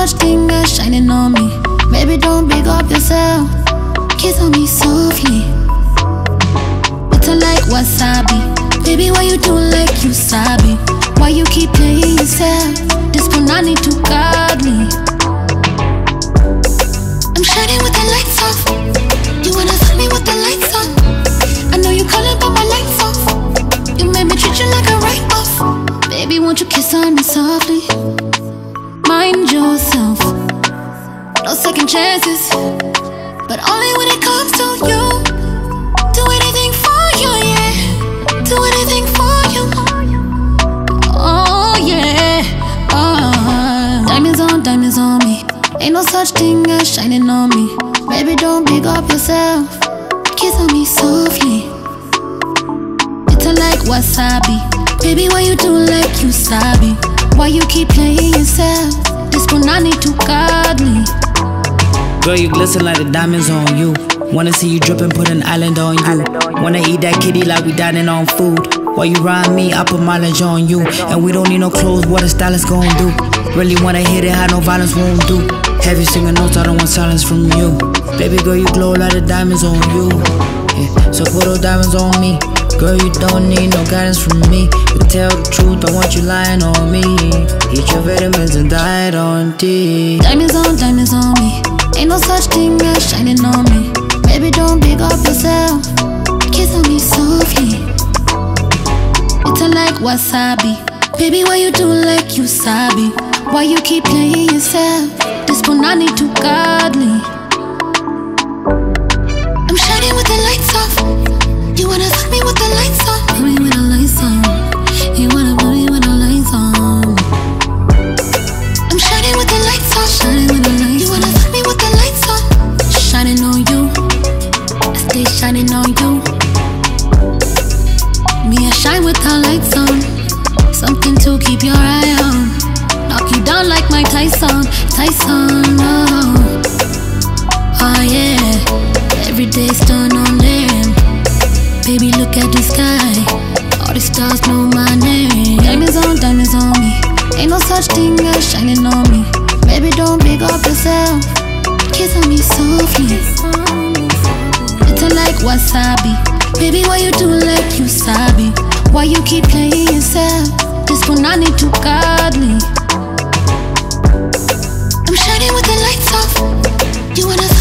such thing as shining on me. Baby, don't big up yourself. Kiss on me softly. Bitter like wasabi. Baby, why you do like you sabi? Why you keep playing yourself? This punani too godly. I'm shining with the lights off. You wanna see me with the lights on? I know you calling but my lights off. You made me treat you like a write-off. Baby, won't you kiss on me softly? Mind yourself. No second chances, but only when it comes to you. Do anything for you, yeah. Do anything for you. Oh yeah. Diamonds on me. Ain't no such thing as shining on me. Baby, don't big up yourself. Kiss on me softly. Bitter like wasabi. Baby, why you do like you sabi? Why you keep playing yourself? This punani too godly. Girl, you glisten like the diamonds on you. Wanna see you drippin', put an island on you. Wanna eat that kitty like we dining on food. While you ride me, I put mileage on you. And we don't need no clothes, what a stylist gon' do. Really wanna hit it, how no violence won't do. Heavy singing notes, I don't want silence from you. Baby girl, you glow like the diamonds on you. Yeah, so put those diamonds on me. Girl, you don't need no guidance from me. You tell the truth, I want you lying on me. Eat your vitamins and diet on tea. Diamonds on me. Ain't no such thing as shining on me. Baby, don't big up yourself. Kiss on me softly. Bitter like wasabi. Baby, why you do like you sabi? Why you keep playing yourself? This punani too godly. I'm shining with the lights off. You wanna fuck me with the lights on? Put me with the lights on. You wanna put me with the lights on? I'm shining with the lights on. Shining with the lights. You wanna fuck me with the lights on? Shining on you. I stay shining on you. Me, I shine with the lights on. Something to keep your eye on. Knock you down like Mike Tyson. Oh yeah. Every day's turn on them. Baby, look at the sky. All the stars know my name. Diamonds on me. Ain't no such thing as shining on me. Baby, don't big up yourself. Kiss on me softly. Bitter like wasabi. Baby, why you do like you sabi? Why you keep playing yourself? This punani too godly. I'm shining with the lights off. You wanna